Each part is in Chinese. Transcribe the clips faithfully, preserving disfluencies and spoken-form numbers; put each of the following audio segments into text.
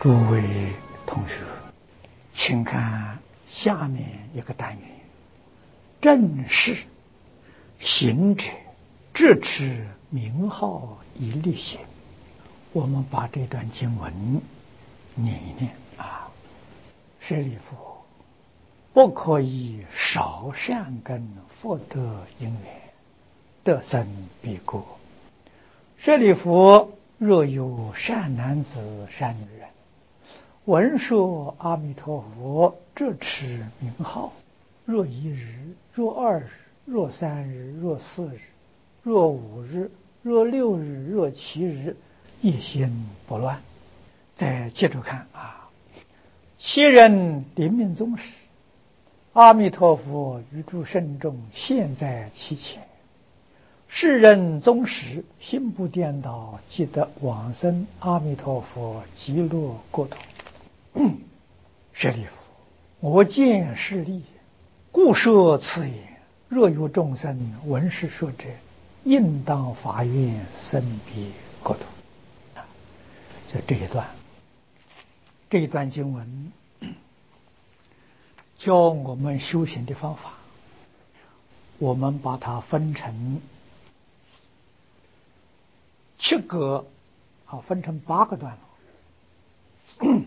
诸位同学，请看下面一个单元：正是行者直持名号一律行。我们把这段经文念一念啊。舍利弗，不可以少善根福德因缘，得生彼国。舍利弗，若有善男子善女人，闻说阿弥陀佛直持名号，若一日，若二日，若三日，若四日，若五日，若六日，若七日，一心不乱。再接着看啊，其人临命终时，阿弥陀佛与诸圣众现在其前，世人终时心不颠倒，即得往生阿弥陀佛极乐国土。舍利弗，我见是利，故说此言。若有众生闻是说者，应当发愿生彼国土。就这一段，这一段经文教我们修行的方法，我们把它分成七个，好，分成八个段落，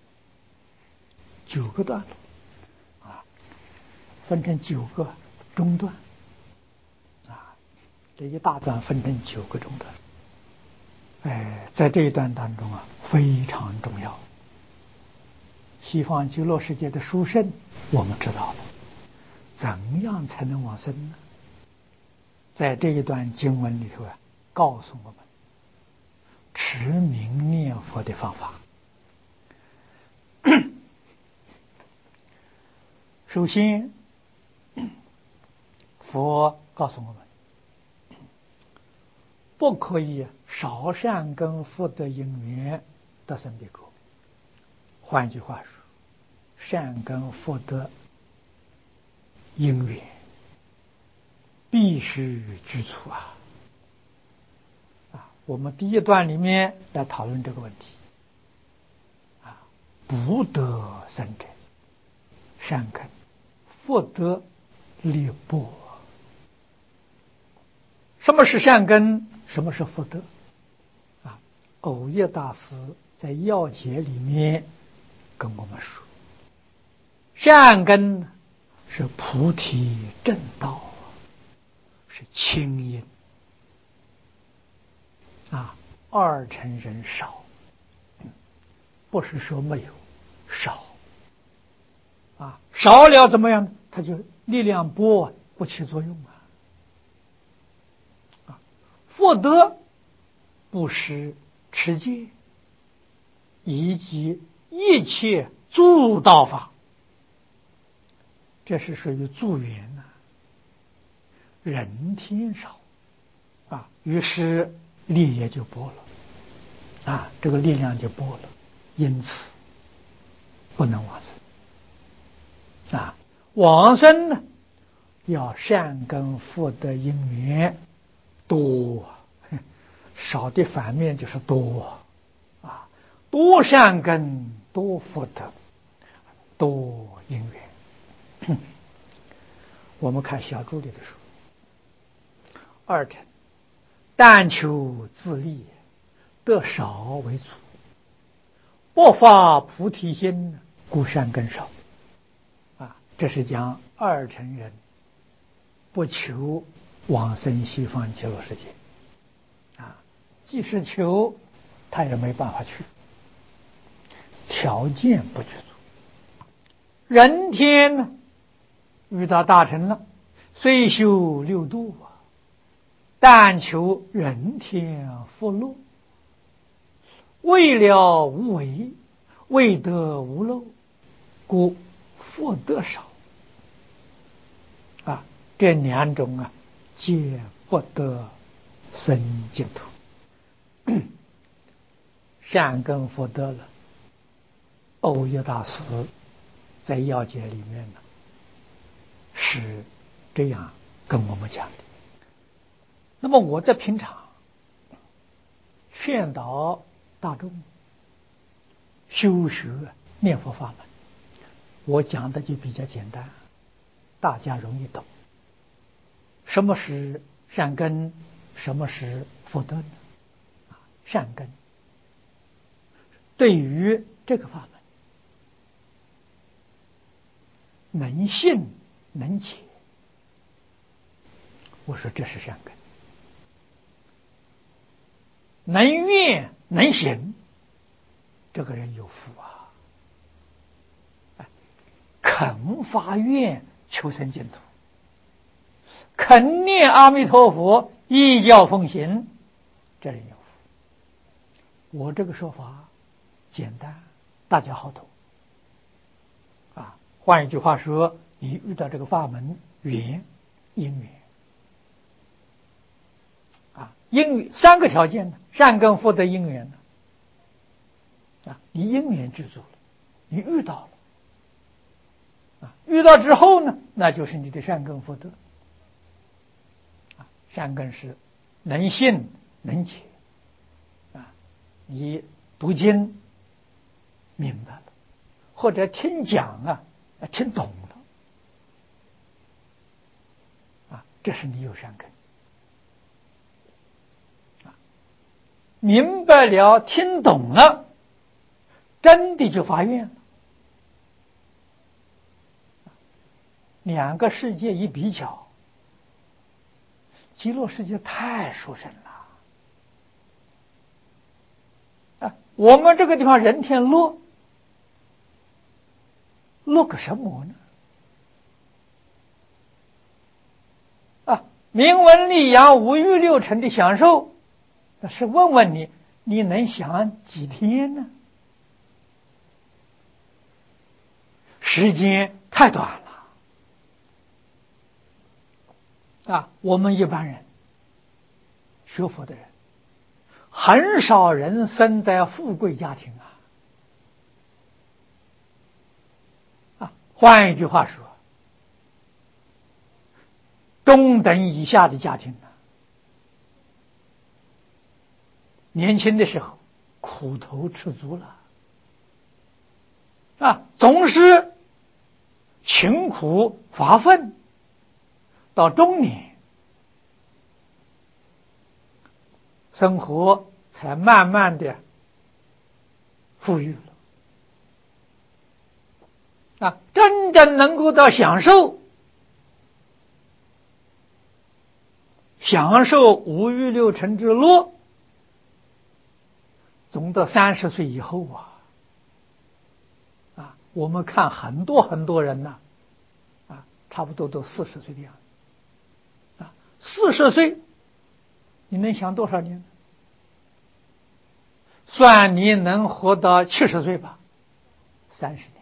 九个段落啊，分成九个中段啊，这一大段分成九个中段。哎，在这一段当中啊，非常重要。西方极乐世界的殊胜，我们知道了，怎样才能往生呢？在这一段经文里头啊，告诉我们持名念佛的方法。首先，佛告诉我们，不可以少善根福德因缘得生彼国。换句话说，善根福德因缘必须具足啊！啊，我们第一段里面来讨论这个问题啊，不得生者，善根福德力薄。什么是善根？什么是福德？啊，藕益大师在要解里面跟我们说，善根是菩提正道，是清音啊，二乘人少，不是说没有，少啊，少了怎么样？它就力量薄，不起作用啊。啊，福德布施、持戒以及一切助道法，这是属于助缘呐、啊。人天少啊，于是力也就薄了啊，这个力量就薄了，因此不能往生啊。往生呢，要善根福德因缘多，少的反面就是多啊，多善根多福德多因缘。我们看小注里的书，二乘但求自利，得少为主，不发菩提心，故善根少啊。这是讲二乘人不求往生西方极乐世界啊，即使求他也没办法去，条件不具足。人天呢，遇到大乘了，虽修六度啊，但求人天福乐，为了无为，为得无漏，故福德少啊。这两种啊，皆不得生净土。善根福德了，藕益大师在要解里面呢，是这样跟我们讲的。那么我在平常劝导大众修学念佛法门，我讲的就比较简单，大家容易懂。什么是善根？什么是福德呢？善根对于这个法门，能信能解，我说这是善根。能愿能行，这个人有福啊！肯发愿求生净土，肯念阿弥陀佛，依教奉行，这人有福。我这个说法简单，大家好懂啊。换一句话说，你遇到这个法门缘因缘啊，因缘三个条件呢，善根福德因缘呢啊，你因缘具足了，你遇到了啊，遇到之后呢，那就是你的善根福德啊。善根是能信能解啊，你读经明白了，或者听讲啊听懂了啊，这是你有善根啊。明白了听懂了，真的就发愿了。两个世界一比较，极乐世界太殊胜了啊！我们这个地方人天乐，乐个什么呢？啊，名闻利养五欲六尘的享受，那是问问你，你能享几天呢？时间太短了啊！我们一般人学佛的人，很少人生在富贵家庭啊。啊，换一句话说，中等以下的家庭呢，年轻的时候苦头吃足了啊，总是勤苦乏奋，到中年生活才慢慢的富裕了啊，真正能够到享受享受五欲六尘之乐，总到三十岁以后啊啊，我们看很多很多人呢啊，差不多都四十岁的样子啊，四十岁你能享多少年？算你能活到七十岁吧，三十年。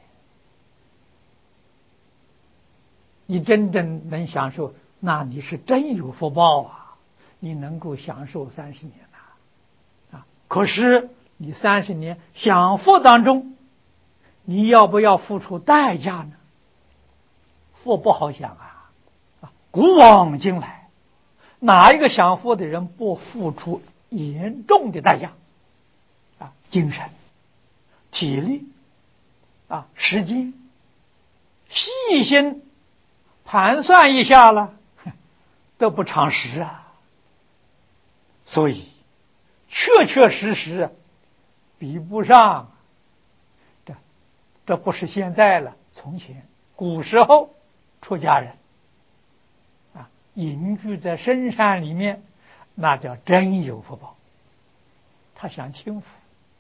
你真正能享受，那你是真有福报啊！你能够享受三十年呐，啊！可是你三十年享福当中，你要不要付出代价呢？福不好享啊！啊，古往今来，哪一个享福的人不付出严重的代价？啊，精神、体力、啊，时间，细心盘算一下了，得不偿失啊！所以，确确实实比不上。这，这不是现在了，从前古时候出家人啊，隐居在深山里面，那叫真有福报。他享清福，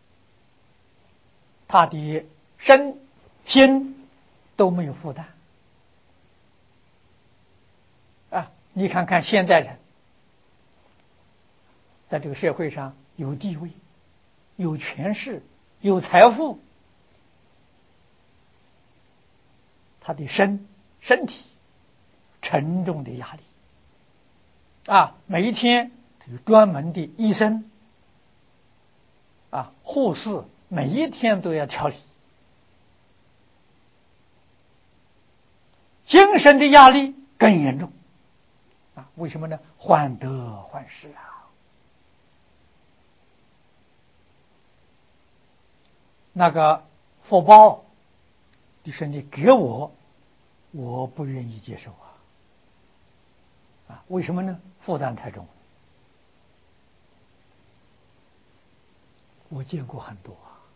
他的身心都没有负担啊！你看看现代人，在这个社会上有地位、有权势、有财富，他的身身体沉重的压力啊，每一天有专门的医生啊、护士，每一天都要调理，精神的压力更严重啊！为什么呢？患得患失啊！那个福报，你说你给我，我不愿意接受啊！啊，为什么呢？负担太重了。我见过很多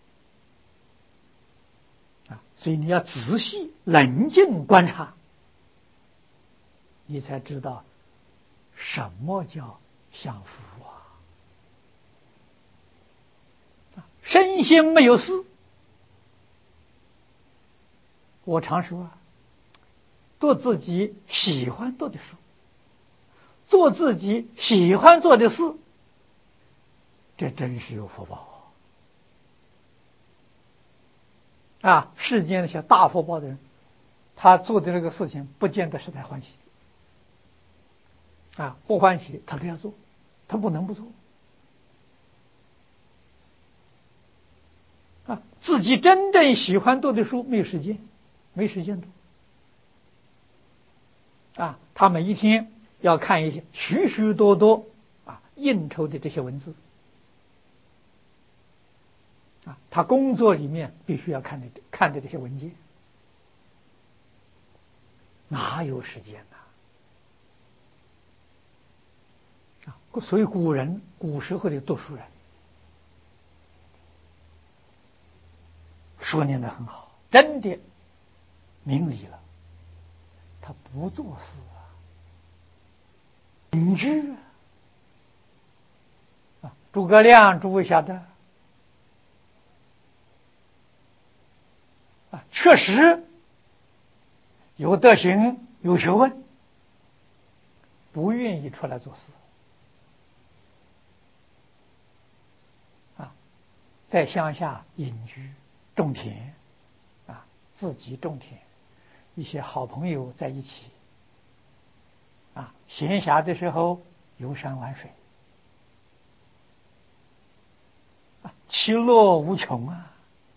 啊，啊，所以你要仔细冷静观察，你才知道什么叫享福啊！身心没有事，我常说啊，做自己喜欢做的事，做自己喜欢做的事，这真是有福报啊！世间那些大福报的人，他做的这个事情不见得是在欢喜啊，不欢喜他都要做，他不能不做啊。自己真正喜欢做的书没有时间，没时间读啊。他每一天要看一些许许多多啊应酬的这些文字啊，他工作里面必须要看的看的这些文件，哪有时间呢？啊，所以古人古时候的读书人说念得很好，真的明理了，他不做事啊，隐居啊。诸葛亮诸位晓得啊，确实有德行有学问，不愿意出来做事啊，在乡下隐居种田啊，自己种田，一些好朋友在一起啊，闲暇的时候游山玩水啊，其乐无穷啊！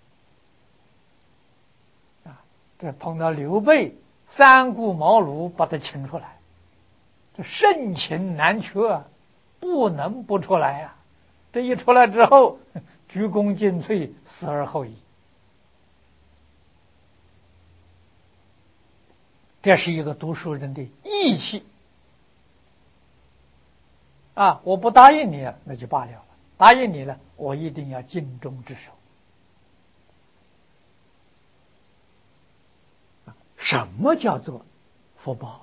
啊，这碰到刘备三顾茅庐把他请出来，这盛情难却啊，不能不出来啊！这一出来之后，鞠躬尽瘁，死而后已。这是一个读书人的义气啊！我不答应你，那就罢了了；答应你了，我一定要尽忠职守。什么叫做福报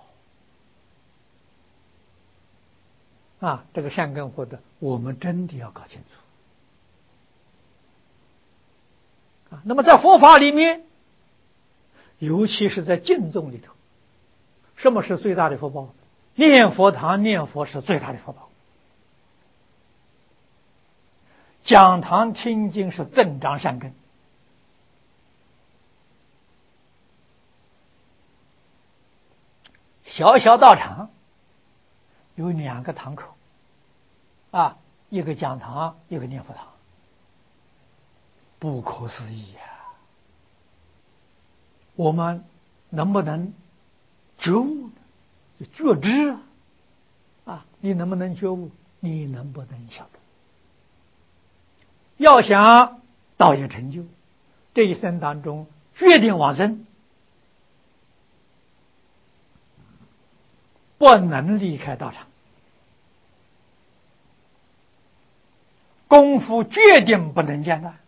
啊？这个善根福德，我们真的要搞清楚啊。那么在佛法里面，尤其是在敬重里头，什么是最大的福报？念佛堂念佛是最大的福报，讲堂听经是增长善根。小小道场有两个堂口啊，一个讲堂，一个念佛堂，不可思议呀、啊！我们能不能觉悟呢？觉知啊！啊，你能不能觉悟？你能不能晓得？要想道业成就，这一生当中决定往生，不能离开道场，功夫决定不能间断。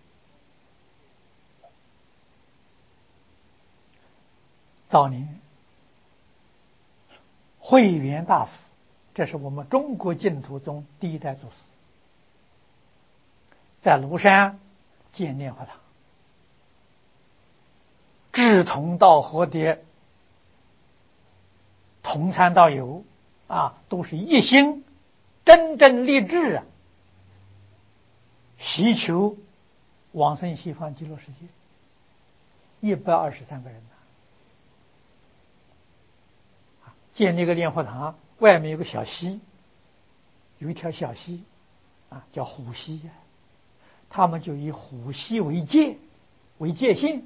早年慧远大师，这是我们中国净土中第一代祖师，在庐山建念佛堂，志同道合的同参道友啊，都是一心真正立志啊，祈求往生西方极乐世界，一百二十三个人呢。建那个念佛堂，外面有个小溪，有一条小溪啊，叫虎溪呀、啊。他们就以虎溪为界，为界限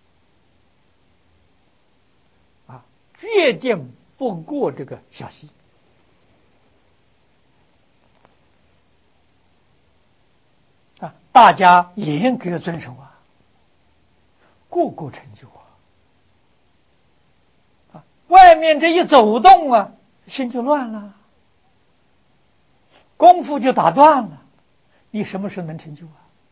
啊，决定不过这个小溪啊，大家严格遵守啊， 个个成就啊！啊，外面这一走动啊，心就乱了，功夫就打断了，你什么时候能成就啊？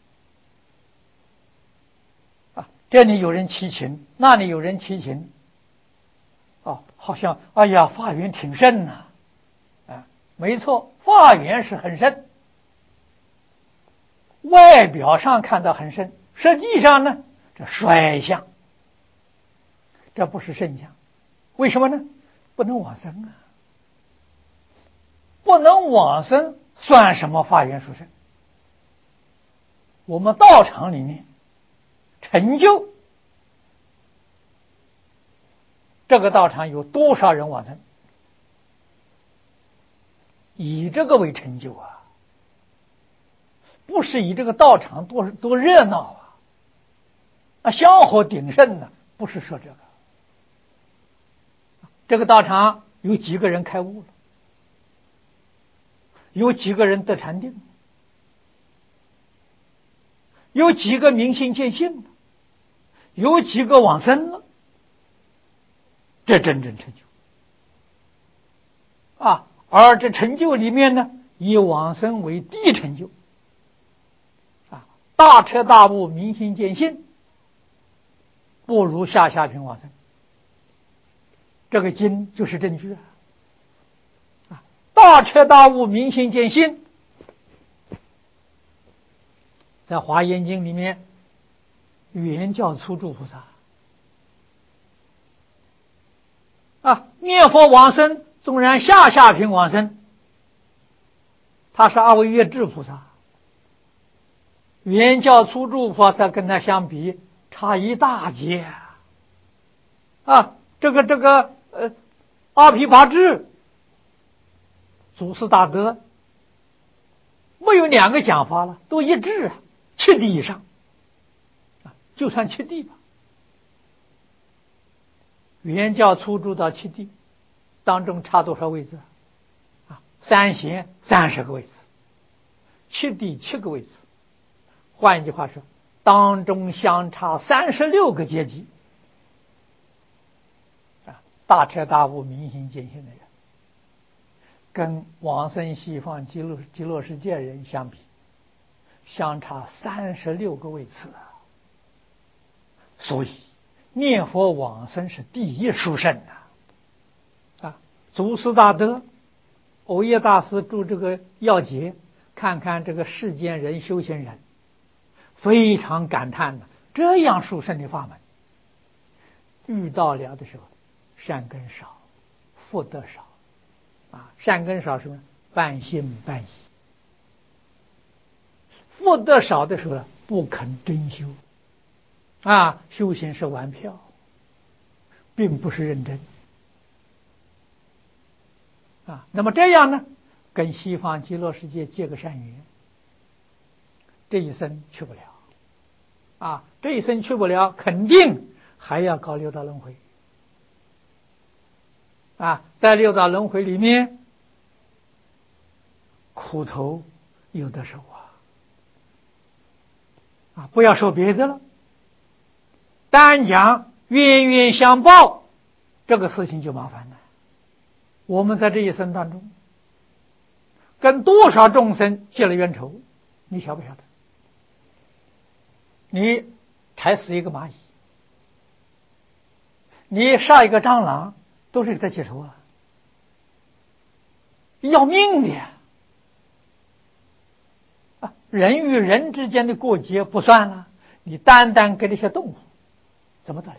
啊，这里有人齐秦，那里有人齐秦，哦，好像哎呀，法缘挺盛呐，啊，没错，法缘是很盛，外表上看到很盛，实际上呢，这衰相，这不是圣相，为什么呢？不能往生啊，不能往生，算什么法缘殊胜？我们道场里面成就这个道场有多少人往生？以这个为成就啊，不是以这个道场多多热闹啊，啊香火鼎盛呢、啊，不是说这个。这个道场有几个人开悟了？有几个人得禅定？有几个明心见性了？有几个往生了？这真正成就啊！而这成就里面呢，以往生为第一成就啊，大彻大悟，明心见性，不如下下品往生。这个经就是证据啊！大彻大悟，明心见性，在华严经里面，原教初住菩萨啊，念佛往生，纵然下下品往生，他是阿惟越致菩萨，原教初住菩萨跟他相比差一大截啊！这个这个呃，阿毗跋致、祖师大德，没有两个讲法了，都一致啊，七地以上啊，就算七地吧。原教初住到七地当中差多少位置啊？三贤三十个位置，七地七个位置。换一句话说，当中相差三十六个阶级啊！大彻大悟、明心见性的人，跟往生西方极乐极乐世界人相比，相差三十六个位次啊！所以念佛往生是第一殊胜啊！啊，祖师大德藕益大师注这个要解，看看这个世间人修行人，非常感叹的，这样殊胜的法门，遇到了的时候，善根少，福德少啊！善根少什么？半信半疑。福德少的时候，不肯真修啊！修行是玩票，并不是认真啊。那么这样呢，跟西方极乐世界结个善缘，这一生去不了啊！这一生去不了，肯定还要搞六道轮回啊！在六道轮回里面，苦头有的受啊！啊，不要说别的了，单讲冤冤相报这个事情就麻烦了。我们在这一生当中，跟多少众生结了冤仇，你晓不晓得？你踩死一个蚂蚁，你杀一个蟑螂，都是给他结仇啊，要命的呀！啊，人与人之间的过节不算了，你单单给这些动物，怎么得了？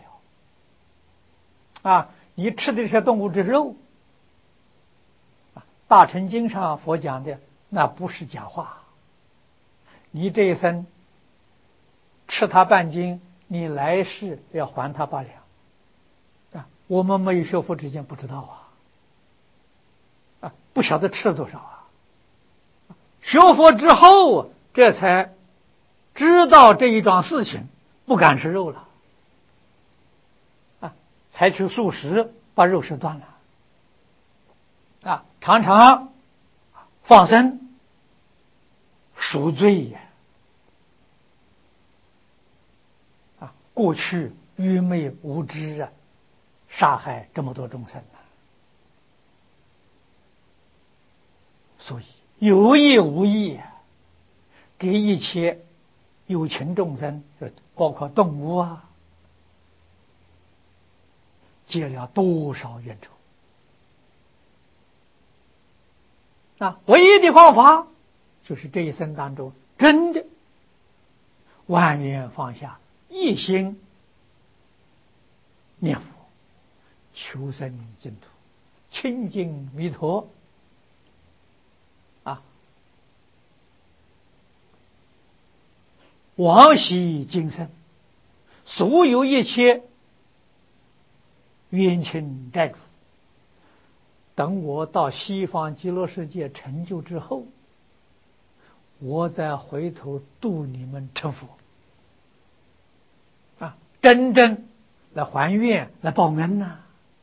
啊，你吃的这些动物之肉，啊，大乘经上佛讲的那不是假话。你这一生吃它半斤，你来世要还它八两。啊，我们没有学佛之前不知道啊，啊，不晓得吃了多少啊。学佛之后，这才知道这一桩事情，不敢吃肉了，啊，采取素食，把肉食断了，啊，常常放生赎罪呀，啊， 过去愚昧无知啊，杀害这么多众生啊。所以有意无意啊，给一切有情众生，包括动物啊，结了多少冤仇啊！唯一的方法就是这一生当中真的万缘放下，一心念佛，求生净土，亲近弥陀啊，往昔今生所有一切冤亲债主，等我到西方极乐世界成就之后，我再回头度你们成佛啊，真正来还愿，来报恩呐！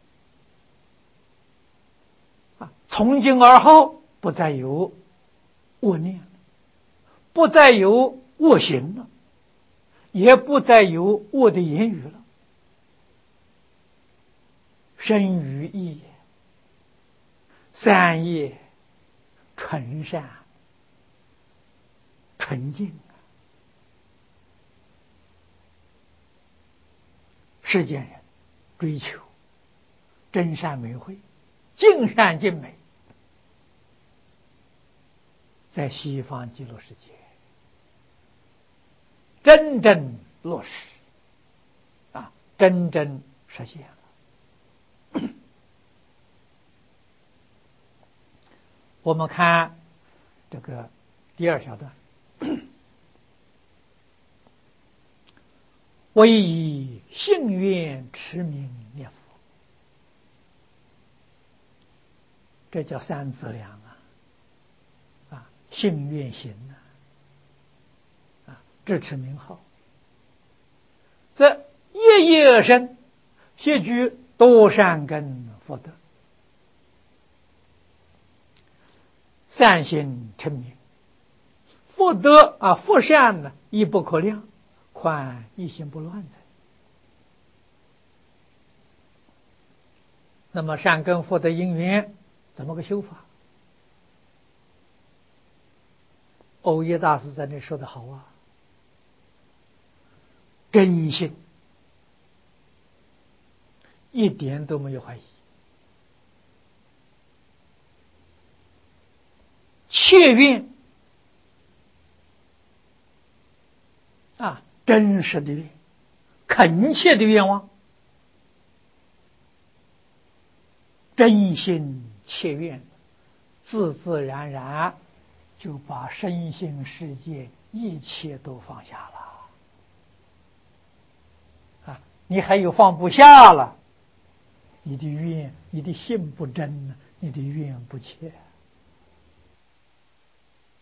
啊，从今而后不再有恶念，不再有恶行了，也不再有恶的言语了。身语意三业纯善纯净，世间人追求真善美慧，尽善尽美，在西方极乐世界真正落实啊，真正实现了。我们看这个第二小段，唯以信愿持名念佛，这叫三资粮啊！啊，信愿行啊，啊，支持名号，这夜夜生谢具多善根福德，善心称名，福德啊，福善呢，亦不可量，况一心不乱哉。那么善根福德因缘怎么个修法？欧耶大师在那说的好啊，真心，一点都没有怀疑，切愿啊，真实的愿，恳切的愿望，真心切愿，自自然然就把身心世界一切都放下了啊！你还有放不下了，你的愿，你的心不真，你的愿不切。